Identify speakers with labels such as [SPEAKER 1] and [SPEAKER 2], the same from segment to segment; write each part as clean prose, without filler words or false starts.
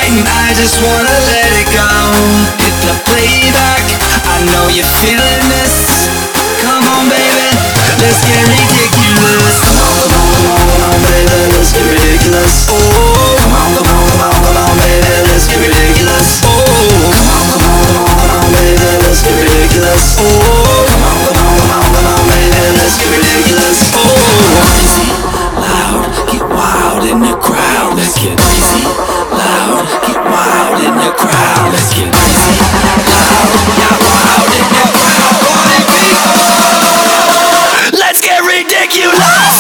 [SPEAKER 1] night and I just wanna let it go. Hit the playback, I know you're feeling this. Come on baby, let's get ridiculous. Come on, come on, come on, come on baby, let's get ridiculous. Oh, come on, come on, come on, come on baby, let's get ridiculous. Oh, come on, come on, come on, come on baby, let's get ridiculous. Oh, come on, come on, come on, come on baby, let's get ridiculous. Oh, crazy, loud, get wild in the crowd. Let's get crazy, loud, get wild in the crowd. Let's get crazy, loud, get wild in the crowd. Party people, let's get ridiculous.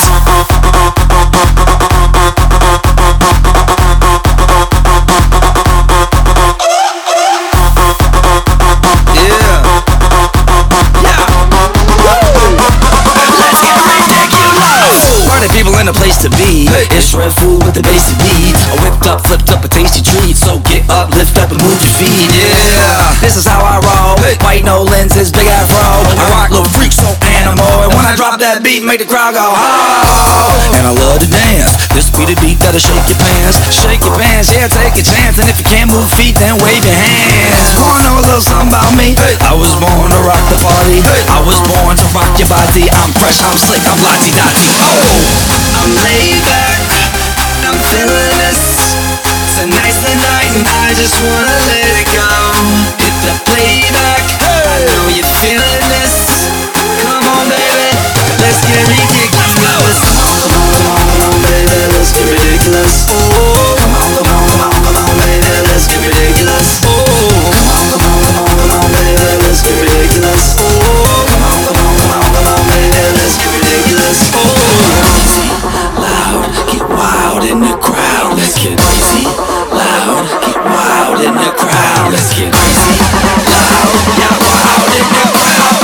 [SPEAKER 1] People in a place to be. It's red food with the basic needs. I whipped up, flipped up a tasty treat. So get up, lift up and move your feet. Yeah, this is how I roll. White no lenses, big afro. I rock little freak, so animal. And when I drop that beat, make the crowd go oh. And I love to dance. This be the beat that'll shake your pants. Shake your pants, yeah, take a chance. And if you can't move feet, then wave your hands. Wanna know a little something about me? I was born to rock the party. I was born to rock your body. I'm fresh, I'm slick, I'm lottie-dottie. Oh, I'm laid back, I'm feeling this. Tonight's the night and I just wanna let it go. Hit the playback, I know you're feeling this. Come on baby, let's get ridiculous. Come on, come on, come on, come on baby, let's get ridiculous. Oh, come on, come on, come on, come on baby, let's get ridiculous. Oh, come on, come on, come on, come on baby, let's get ridiculous. Oh, come on, come on, come on, come on baby, let's get ridiculous. Oh, crazy, loud, get wild in the crowd. Let's get crazy, loud, get wild in the crowd. Let's get crazy, loud, get wild in the crowd.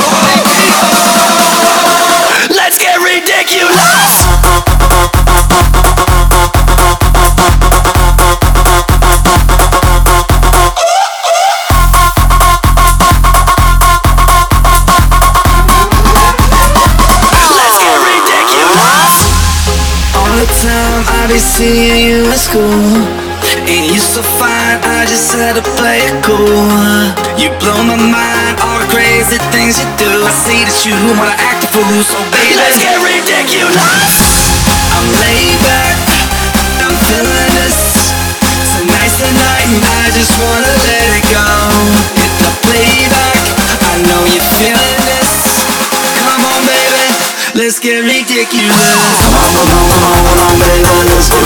[SPEAKER 1] Let's get ridiculous. Time I be seeing you at school, and you so fine, I just had to play it cool. You blow my mind, all the crazy things you do. I see that you wanna act a fool, so baby, let's get ridiculous. I'm laid back, I'm feeling this. Tonight's the night and I just wanna let it go. Hit the playback, I know you're feeling this. Come on baby, let's get ridiculous. Come on, come on, come on, come on baby, let's get